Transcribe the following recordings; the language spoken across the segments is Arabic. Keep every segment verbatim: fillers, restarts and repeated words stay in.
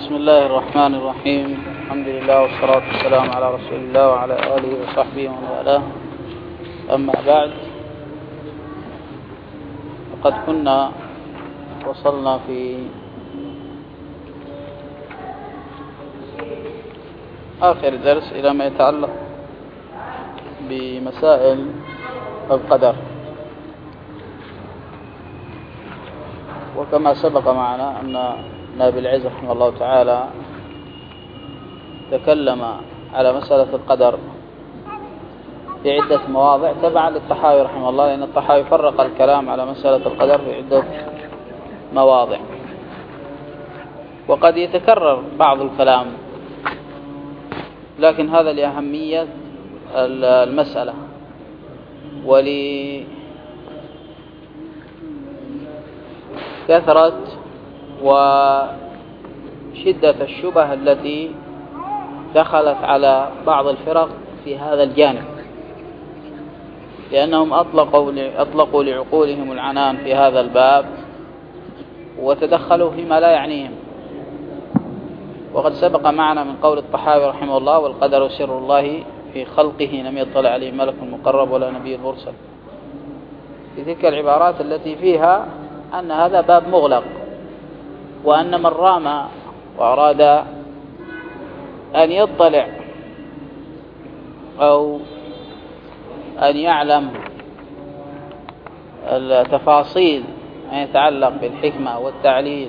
بسم الله الرحمن الرحيم. الحمد لله والصلاة والسلام على رسول الله وعلى آله وصحبه ومن والاه. أما بعد، فقد كنا وصلنا في آخر درس إلى ما يتعلق بمسائل القدر، وكما سبق معنا أن نبي العز رحمه الله تعالى تكلم على مسألة القدر في عدة مواضع تبعا للطحاوي رحمه الله، لأن الطحاوي فرق الكلام على مسألة القدر في عدة مواضع، وقد يتكرر بعض الكلام، لكن هذا لأهمية المسألة ولكثرة وشدة الشبه التي دخلت على بعض الفرق في هذا الجانب، لأنهم أطلقوا أطلقوا لعقولهم العنان في هذا الباب وتدخلوا فيما لا يعنيهم. وقد سبق معنا من قول الطحاوي رحمه الله: والقدر سر الله في خلقه لم يطلع عليه ملك مقرب ولا نبي مرسل، في تلك العبارات التي فيها أن هذا باب مغلق، وأن من رام وأراد أن يطلع أو أن يعلم التفاصيل ما يتعلق بالحكمة والتعليل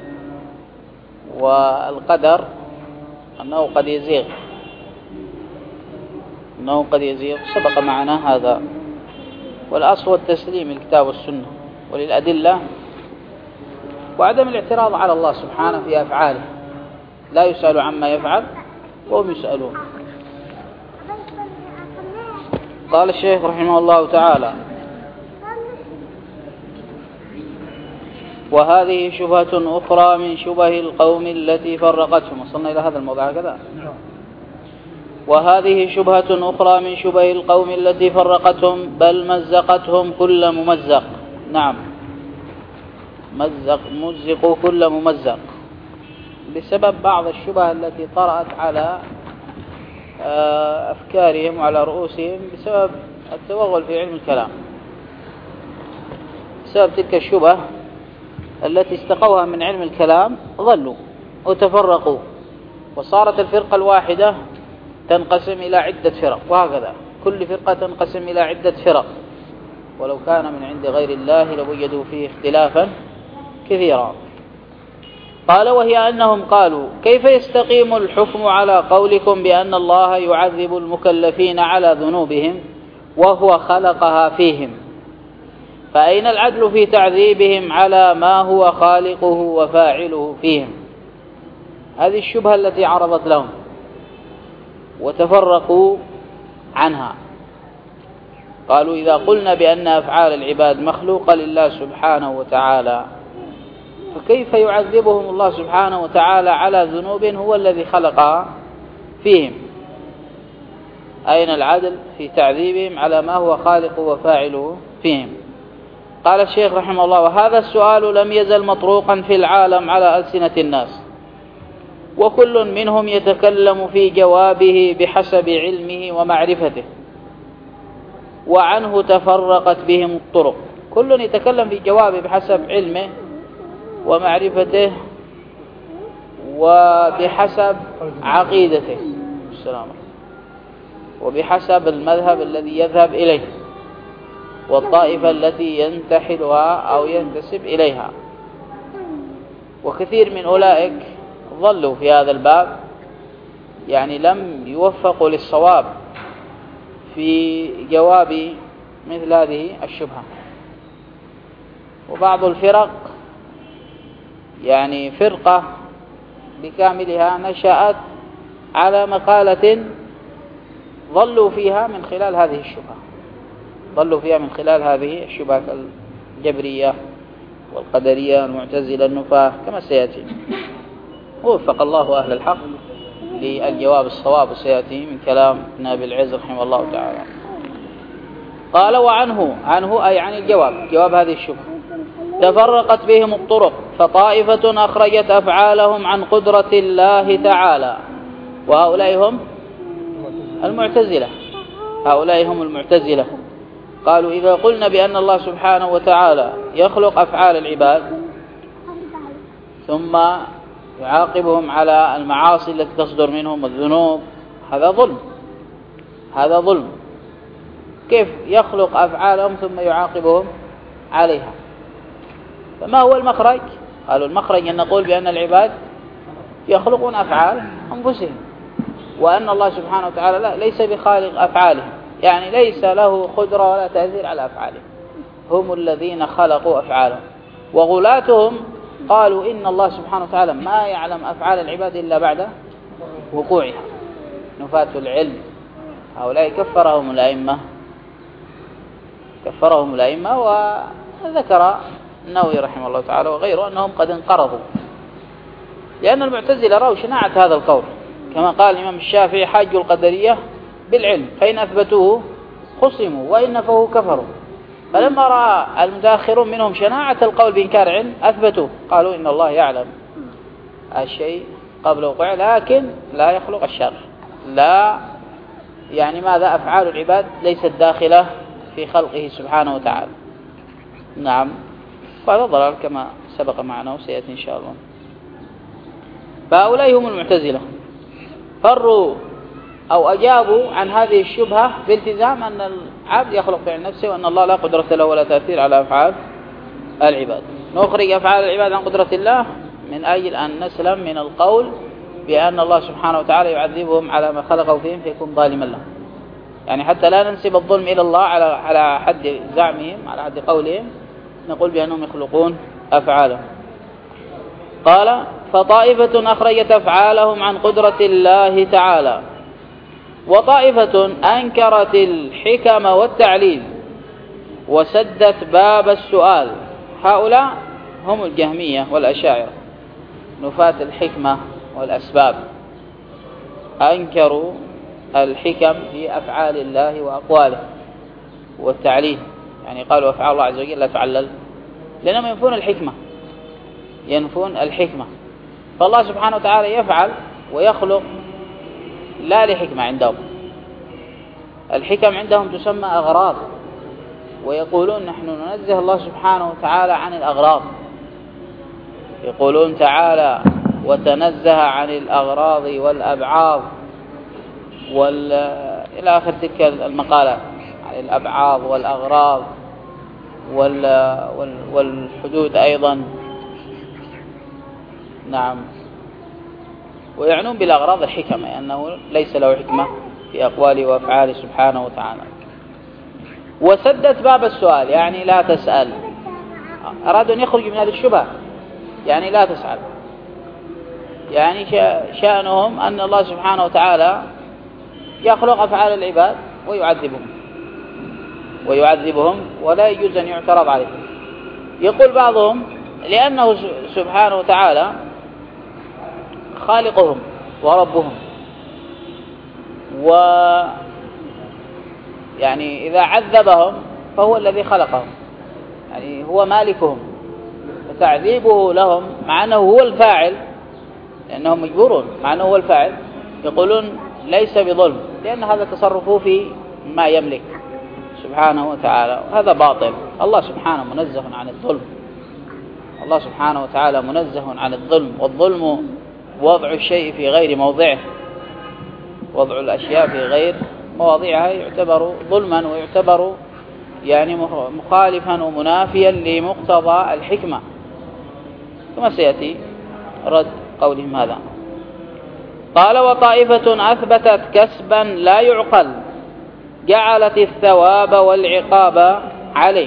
والقدر أنه قد يزيغ أنه قد يزيغ سبق معنا هذا. والأصل والتسليم للكتاب والسنة وللأدلة، وعدم الاعتراض على الله سبحانه في أفعاله، لا يسأل عما يفعل وهم يسألون. قال الشيخ رحمه الله تعالى: وهذه شبهة أخرى من شبه القوم التي فرقتهم. وصلنا إلى هذا الموضوع هكذا. وهذه شبهة أخرى من شبه القوم التي فرقتهم، بل مزقتهم كل ممزق. نعم، مزق مزقوا كل ممزق بسبب بعض الشبه التي طرأت على أفكارهم وعلى رؤوسهم بسبب التوغل في علم الكلام، بسبب تلك الشبه التي استقوها من علم الكلام ضلوا وتفرقوا، وصارت الفرقة الواحدة تنقسم إلى عدة فرق، وهكذا كل فرقة تنقسم إلى عدة فرق، ولو كان من عند غير الله لوجدوا فيه اختلافا كثيرا. قال: وهي أنهم قالوا: كيف يستقيم الحكم على قولكم بأن الله يعذب المكلفين على ذنوبهم وهو خلقها فيهم؟ فأين العدل في تعذيبهم على ما هو خالقه وفاعله فيهم؟ هذه الشبهة التي عرضت لهم وتفرقوا عنها. قالوا: إذا قلنا بأن أفعال العباد مخلوقة لله سبحانه وتعالى، فكيف يعذبهم الله سبحانه وتعالى على ذنوب هو الذي خلقها فيهم؟ أين العدل في تعذيبهم على ما هو خالقه وفاعله فيهم؟ قال الشيخ رحمه الله: وهذا السؤال لم يزل مطروقا في العالم على ألسنة الناس، وكل منهم يتكلم في جوابه بحسب علمه ومعرفته، وعنه تفرقت بهم الطرق. كل يتكلم في جوابه بحسب علمه ومعرفته وبحسب عقيدته السلام وبحسب المذهب الذي يذهب إليه والطائفة التي ينتحلها أو ينتسب إليها. وكثير من أولئك ظلوا في هذا الباب، يعني لم يوفقوا للصواب في جواب مثل هذه الشبهة. وبعض الفرق، يعني فرقة بكاملها، نشأت على مقالة ظلوا فيها من خلال هذه الشبهة ظلوا فيها من خلال هذه الشبهة الجبرية والقدرية والمعتزلة النفاة كما سيأتي. ووفق الله أهل الحق للجواب الصواب وسيأتي من كلام نبي العز رحمه الله تعالى. قال: وعنه عنه أي عن الجواب جواب هذه الشبهة تفرقت بهم الطرق، فطائفة أخرجت أفعالهم عن قدرة الله تعالى، وهؤلاء هم المعتزلة. هؤلاء هم المعتزلة قالوا إذا قلنا بأن الله سبحانه وتعالى يخلق أفعال العباد ثم يعاقبهم على المعاصي التي تصدر منهم والذنوب، هذا ظلم، هذا ظلم. كيف يخلق أفعالهم ثم يعاقبهم عليها؟ فما هو المخرج؟ قالوا المخرج أن نقول بأن العباد يخلقون أفعال أنفسهم، وأن الله سبحانه وتعالى لا ليس بخالق أفعالهم، يعني ليس له قدرة ولا تأثير على أفعالهم، هم الذين خلقوا أفعالهم. وغلاتهم قالوا إن الله سبحانه وتعالى ما يعلم أفعال العباد إلا بعد وقوعها، نفاة العلم. هؤلاء كفرهم الأئمة كفرهم الأئمة وذكر النووي رحمه الله تعالى وغيره أنهم قد انقرضوا، لأن المعتزلة رأوا شناعة هذا القول، كما قال الإمام الشافعي حاجوا القدرية بالعلم فإن أثبتوه خصموا وإن نفوه كفروا. فلما رأى المتأخرون منهم شناعة القول بإنكار علم أثبتوه، قالوا إن الله يعلم الشيء قبل وقوعه لكن لا يخلق الشر، لا يعني ماذا أفعال العباد ليست داخلة في خلقه سبحانه وتعالى. نعم، فهذا ضلال كما سبق معنا وسيأتي إن شاء الله. فهؤلاء هم المعتزلة، فروا أو أجابوا عن هذه الشبهة بالتزام أن العبد يخلق فعل نفسه وأن الله لا قدرة له ولا تأثير على أفعال العباد. نخرج أفعال العباد عن قدرة الله من أجل أن نسلم من القول بأن الله سبحانه وتعالى يعذبهم على ما خلقه فيهم فيكون ظالما لهم، يعني حتى لا ننسب الظلم إلى الله على على حد زعمهم، على حد قولهم، نقول بأنهم يخلقون أفعالهم. قال فطائفة أخرجت أفعالهم عن قدرة الله تعالى، وطائفة أنكرت الحكم والتعليل وسدت باب السؤال. هؤلاء هم الجهمية والأشاعرة، نفاة الحكمة والأسباب، أنكروا الحكم في أفعال الله وأقواله والتعليل، يعني قالوا أفعال الله عز وجل لا تعلل، لأنهم ينفون الحكمة، ينفون الحكمة. فالله سبحانه وتعالى يفعل ويخلق لا لحكمة عندهم، الحكم عندهم تسمى أغراض، ويقولون نحن ننزه الله سبحانه وتعالى عن الأغراض، يقولون تعالى وتنزه عن الأغراض والأبعاض وال... إلى آخر تلك المقالات عن الأبعاض والأغراض وال... وال... والحدود أيضا. نعم، ويعنون بالأغراض الحكمة، لأنه ليس له حكمة في أقواله وأفعاله سبحانه وتعالى. وسدت باب السؤال، يعني لا تسأل، أرادوا أن يخرجوا من هذه الشبهة، يعني لا تسأل، يعني شأنهم أن الله سبحانه وتعالى يخلق أفعال العباد ويعذبهم ويعذبهم ولا يجوز أن يعترض عليهم. يقول بعضهم لأنه سبحانه وتعالى خالقهم وربهم، و يعني إذا عذبهم فهو الذي خلقهم، يعني هو مالكهم، فتعذيبه لهم مع أنه هو الفاعل، لأنهم مجبورون مع أنه هو الفاعل، يقولون ليس بظلم، لأن هذا تصرفه في ما يملك سبحانه وتعالى، وهذا باطل. الله سبحانه منزه عن الظلم، الله سبحانه وتعالى منزه عن الظلم، والظلم وضع الشيء في غير موضعه، وضع الأشياء في غير مواضعها يعتبر ظلما، ويعتبر يعني مخالفا ومنافيا لمقتضى الحكمة، ثم سيأتي رد قولهم هذا. قال وطائفة أثبتت كسبا لا يعقل جعلت الثواب والعقاب عليه.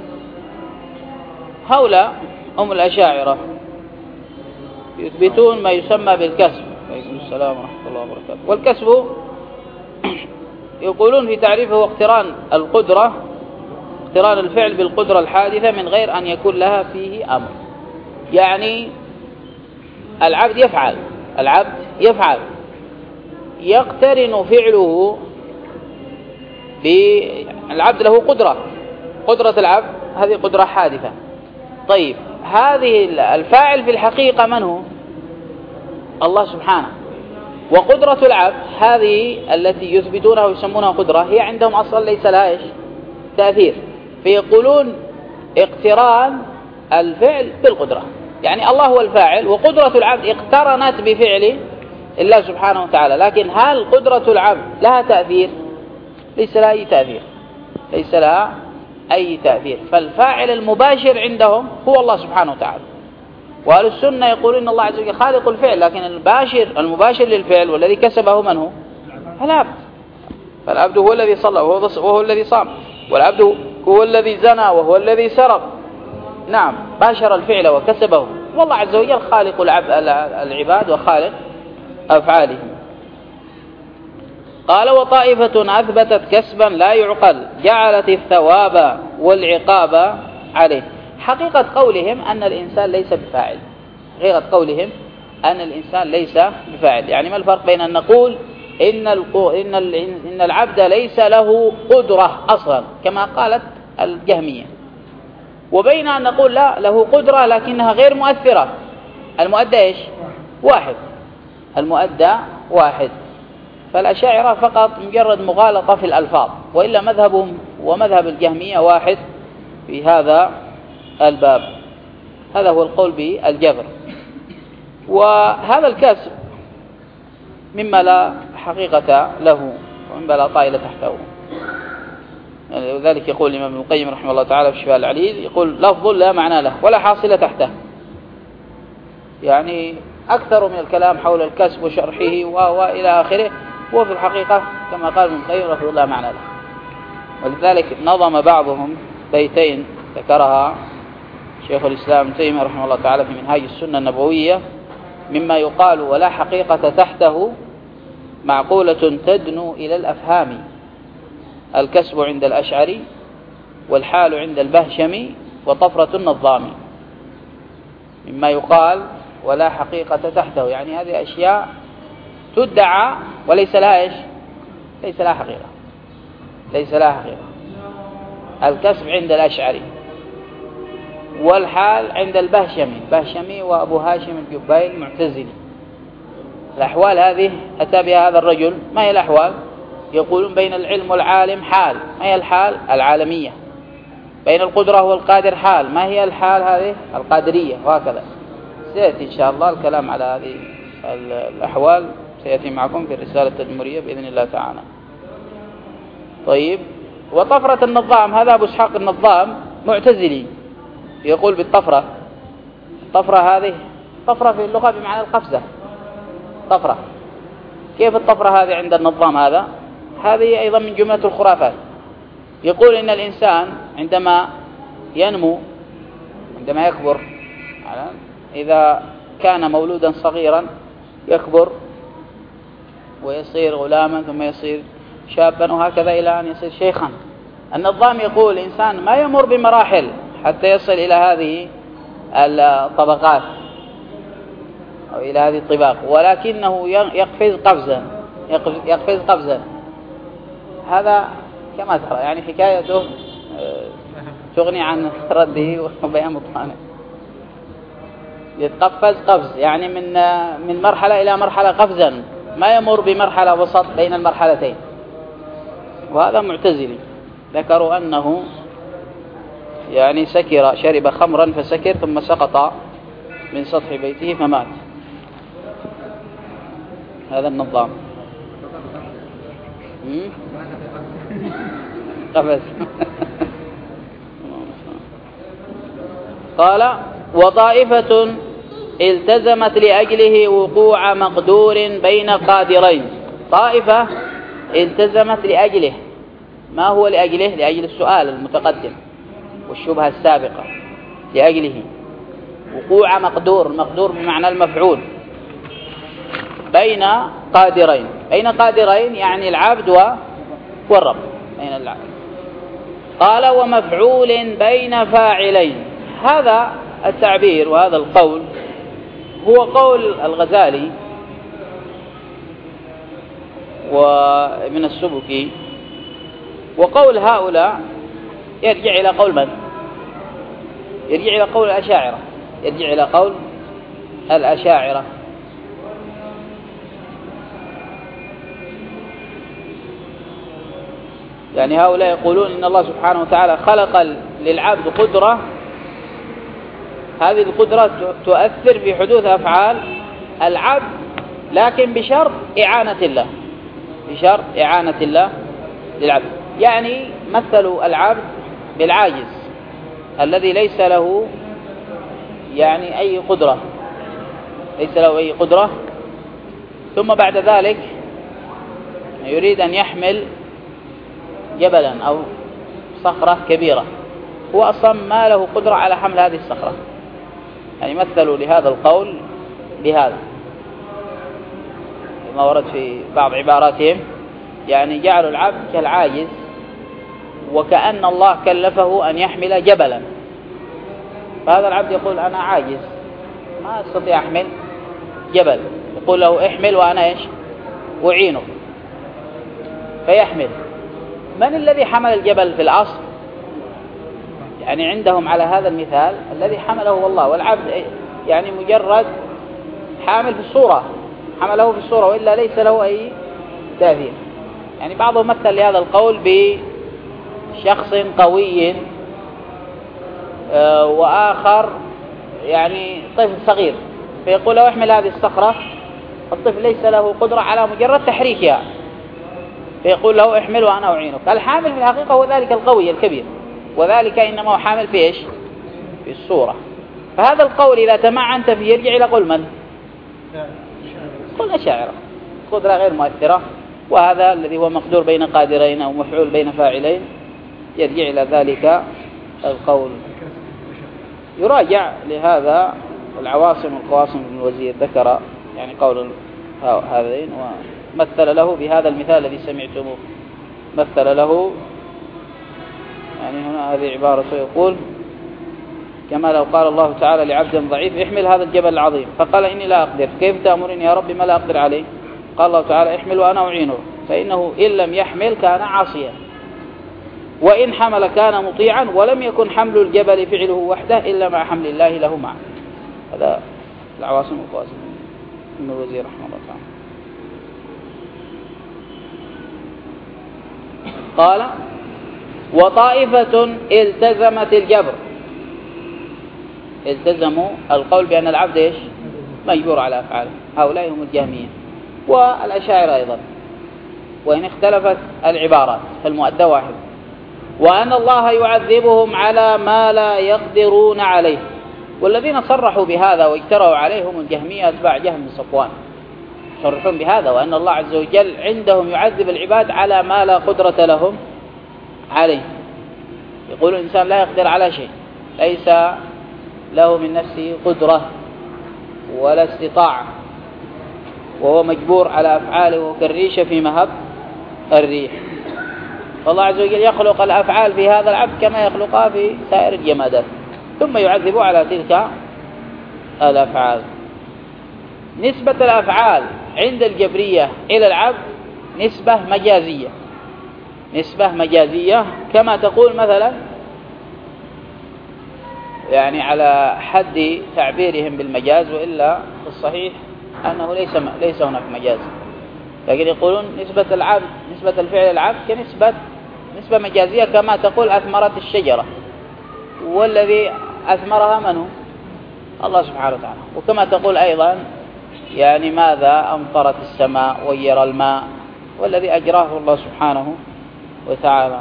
هؤلاء هم الأشاعرة، يثبتون ما يسمى بالكسب. عليكم السلام ورحمة الله وبركاته. والكسب يقولون في تعريفه اقتران القدرة، اقتران الفعل بالقدرة الحادثة من غير أن يكون لها فيه أمر، يعني العبد يفعل العبد يفعل يقترن فعله بالعبد، له قدرة، قدرة العبد هذه قدرة حادثة. طيب هذه الفاعل في الحقيقة من هو؟ الله سبحانه. وقدرة العبد هذه التي يثبتونها ويسمونها قدرة هي عندهم أصلا ليس لها إيش؟ تأثير. فيقولون اقتران الفعل بالقدرة، يعني الله هو الفاعل وقدرة العبد اقترنت بفعل الله سبحانه وتعالى، لكن هل قدرة العبد لها تأثير؟ ليس لها أي تأثير، ليس لها أي تأثير. فالفاعل المباشر عندهم هو الله سبحانه وتعالى. وأهل السنة يقولون إن الله عز وجل خالق الفعل، لكن الباشر المباشر للفعل والذي كسبه من هو؟ العبد. فالعبد هو الذي صلى وهو, وهو الذي صام، والعبد هو الذي زنى وهو الذي سرق. نعم، باشر الفعل وكسبه، والله عز وجل خالق العباد وخالق أفعالهم. قال وطائفة أثبتت كسبا لا يعقل جعلت الثواب والعقاب عليه. حقيقة قولهم أن الإنسان ليس بفاعل، حقيقة قولهم أن الإنسان ليس بفاعل. يعني ما الفرق بين أن نقول إن, إن, إن العبد ليس له قدرة أصلا كما قالت الجهمية، وبين أن نقول لا، له قدرة لكنها غير مؤثرة. المؤدى إيش؟ واحد، المؤدى واحد. فالأشاعرة فقط مجرد مغالطة في الألفاظ، وإلا مذهبهم ومذهب الجهمية واحد في هذا الباب. هذا هو القول بالجبر. وهذا الكسب مما لا حقيقة له ومما لا طائل تحته. يعني وذلك يقول الإمام ابن القيم رحمه الله تعالى في الشفاء العليل، يقول لفظ لا معنى له ولا حاصل تحته. يعني أكثر من الكلام حول الكسب وشرحه وإلى آخره، وفي الحقيقة كما قال ابن القيم لفظ لا معنى له. ولذلك نظم بعضهم بيتين ذكرها شيخ الإسلام ابن تيمية رحمه الله تعالى في منهاج السنة النبوية، مما يقال ولا حقيقة تحته معقولة تدنو إلى الأفهام: الكسب عند الأشعري، والحال عند البهشمي، وطفرة النظام. مما يقال ولا حقيقة تحته، يعني هذه أشياء تدعى وليس لها إيش؟ ليس لها حقيقة، ليس لها حقيقة. الكسب عند الأشعري، والحال عند البهشمي، البهشمي وأبو هاشم الجبائي المعتزلي. الأحوال هذه أتى بها هذا الرجل. ما هي الأحوال؟ يقولون بين العلم والعالم حال. ما هي الحال؟ العالمية. بين القدرة والقادر حال. ما هي الحال هذه؟ القادرية. وهكذا سيأتي إن شاء الله الكلام على هذه الأحوال، سيأتي معكم في الرسالة التدمرية بإذن الله تعالى. طيب، وطفرة النظام، هذا أبو إسحاق النظام معتزلي، يقول بالطفرة. الطفرة هذه طفرة في اللغة بمعنى القفزة. طفرة، كيف الطفرة هذه عند النظام؟ هذا هذه أيضا من جملة الخرافات. يقول إن الإنسان عندما ينمو، عندما يكبر، إذا كان مولودا صغيرا يكبر ويصير غلاما ثم يصير شابا وهكذا إلى أن يصير شيخا. النظام يقول الإنسان ما يمر بمراحل حتى يصل إلى هذه الطبقات أو إلى هذه الطباق، ولكنه يقفز قفزا يقفز قفزا. هذا كما ترى يعني حكايته تغني عن رده وبيان مطمئن. يتقفز قفز، يعني من من مرحلة إلى مرحلة قفزا، ما يمر بمرحلة وسط بين المرحلتين. وهذا معتزلي. ذكروا أنه يعني سكر، شرب خمرا فسكر ثم سقط من سطح بيته فمات. هذا النظام قفز. قال وطائفة التزمت لأجله وقوع مقدور بين قادرين. طائفة التزمت لأجله. ما هو لأجله؟ لأجل السؤال المتقدم والشبهة السابقة. لأجله وقوع مقدور، مقدور بمعنى المفعول، بين قادرين. بين قادرين يعني العبد والرب، بين العبد. قال ومفعول بين فاعلين. هذا التعبير وهذا القول هو قول الغزالي وابن السبكي، وقول هؤلاء يرجع إلى قول من؟ يرجع إلى قول الأشاعرة. يرجع إلى قول الأشاعرة. يعني هؤلاء يقولون إن الله سبحانه وتعالى خلق للعبد قدرة، هذه القدرة تؤثر في حدوث أفعال العبد، لكن بشرط إعانة الله، بشرط إعانة الله للعبد. يعني مثلوا العبد بالعاجز الذي ليس له يعني أي قدرة، ليس له أي قدرة، ثم بعد ذلك يريد أن يحمل جبلا أو صخرة كبيرة، هو أصلا ما له قدرة على حمل هذه الصخرة. يعني مثلوا لهذا القول بهذا ما ورد في بعض عباراتهم، يعني جعلوا العبد كالعاجز، وكأن الله كلفه أن يحمل جبلا، فهذا العبد يقول أنا عاجز ما أستطيع أحمل جبل، يقول له احمل وأنا إيش أعينك فيحمل. من الذي حمل الجبل في الأصل؟ يعني عندهم على هذا المثال الذي حمله هو الله، والعبد يعني مجرد حامل في الصورة، حمله في الصورة وإلا ليس له أي تأثير. يعني بعضهم مثل لهذا القول بشخص قوي وآخر يعني طفل صغير، فيقول له احمل هذه الصخرة، الطفل ليس له قدرة على مجرد تحريكها، فيقول له احمل وأنا أعينك. الحامل في الحقيقة هو ذلك القوي الكبير، وذلك إنما هو حامل في إيش؟ في الصورة. فهذا القول إذا تمعنت فيه يرجع إلى قول من؟ قول أشاعرة، قدرة غير مؤثرة، وهذا الذي هو مقدور بين قادرين أو مفعول بين فاعلين يرجع إلى ذلك القول. يراجع لهذا العواصم والقواصم ابن الوزير ذكر يعني قول هذين، ومثل له بهذا المثال الذي سمعتموه، مثل له يعني هنا هذه عبارة يقول كما لو قال الله تعالى لعبد ضعيف احمل هذا الجبل العظيم، فقال إني لا أقدر، كيف تأمرني يا ربي ما لا أقدر عليه؟ قال الله تعالى احمل وأنا أعينه، فإنه إن لم يحمل كان عاصيا، وإن حمل كان مطيعا، ولم يكن حمل الجبل فعله وحده إلا مع حمل الله له معه. هذا العواصم والقواسم ابن الوزير رحمه الله تعالى. قال وطائفة التزمت الجبر، التزموا القول بأن العبد إيش؟ مجبور على أفعاله، هؤلاء هم الجهمية والأشاعرة أيضا، وإن اختلفت العبارات فالمؤدى واحد، وأن الله يعذبهم على ما لا يقدرون عليه. والذين صرحوا بهذا واجتروا عليه هم الجهمية أتباع جهم بن صفوان، يصرحون بهذا، وأن الله عز وجل عندهم يعذب العباد على ما لا قدرة لهم عليه. يقول الإنسان لا يقدر على شيء، ليس له من نفسه قدرة ولا استطاعة، وهو مجبور على أفعاله وكالريشة في مهب الريح. فالله عز وجل يخلق الأفعال في هذا العبد كما يخلقها في سائر الجمادات، ثم يعذب على تلك الأفعال. نسبة الأفعال عند الجبرية إلى العبد نسبة مجازية، نسبة مجازية كما تقول مثلا يعني على حد تعبيرهم بالمجاز، وإلا في الصحيح أنه ليس ليس هناك مجاز، لكن يقولون نسبة العبد نسبة الفعل العبد كنسبة نسبة مجازية، كما تقول أثمرت الشجرة، والذي أثمرها من هو؟ الله سبحانه وتعالى. وكما تقول أيضا يعني ماذا أمطرت السماء ويرى الماء، والذي أجراه الله سبحانه وتعالى.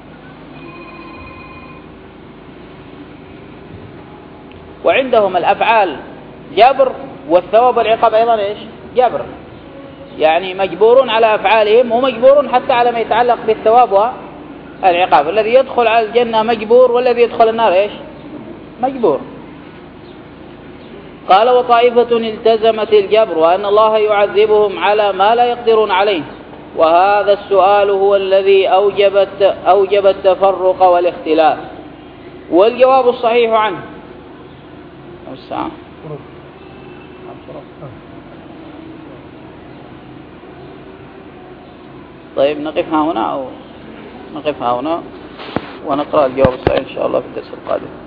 وعندهم الأفعال جبر، والثواب والعقاب أيضا إيش؟ جبر، يعني مجبورون على أفعالهم ومجبورون حتى على ما يتعلق بالثواب والعقاب. الذي يدخل على الجنة مجبور، والذي يدخل النار إيش؟ مجبور. قال وطائفة التزمت الجبر وأن الله يعذبهم على ما لا يقدرون عليه، وهذا السؤال هو الذي أوجب أوجب التفرق والاختلاف، والجواب الصحيح عنه الساعة. طيب نقفها هنا أو نقفها هنا ونقرأ الجواب الصحيح إن شاء الله في الدرس القادم.